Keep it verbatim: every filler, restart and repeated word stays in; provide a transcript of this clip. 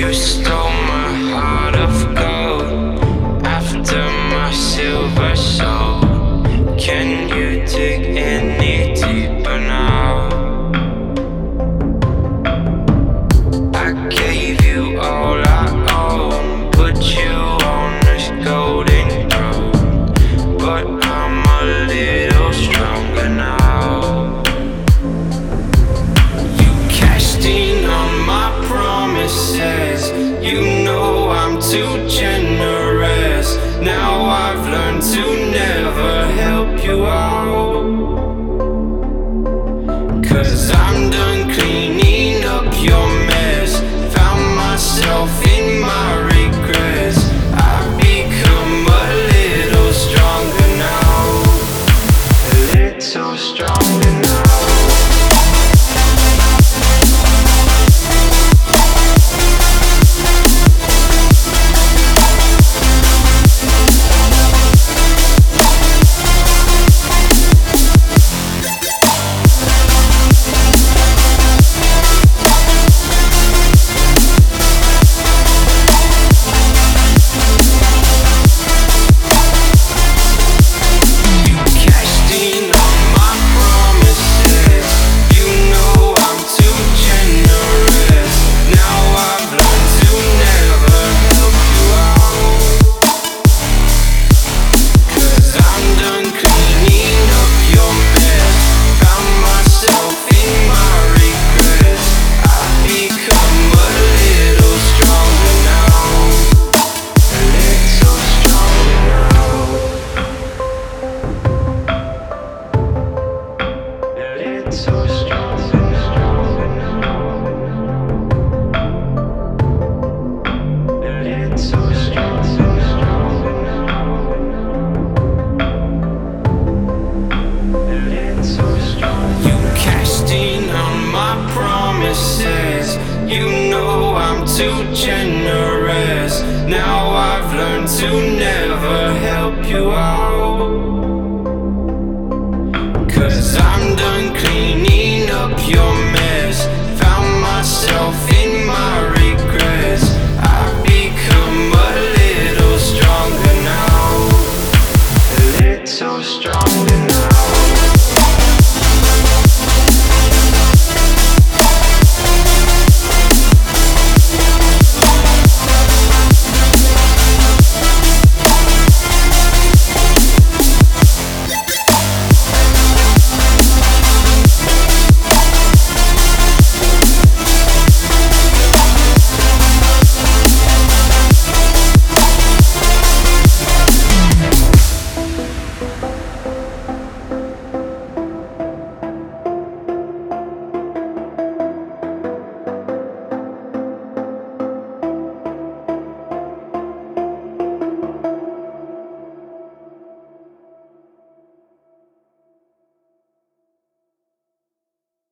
You stole my heart of gold after my silver soul. Can you dig any deeper now? I gave you all I own, put you on this golden throne, but I'm a little stronger now. You cashed in on my promises, you know I'm too generous. Now I've learned to never help you out, 'cause I'm done cleaning up your mess. Found myself in my regrets. I've become a little stronger now, a little stronger now. So stronger now, a little stronger now, a little stronger. You cashed in on my promises, you know I'm too generous. Now I've learned to never help you out.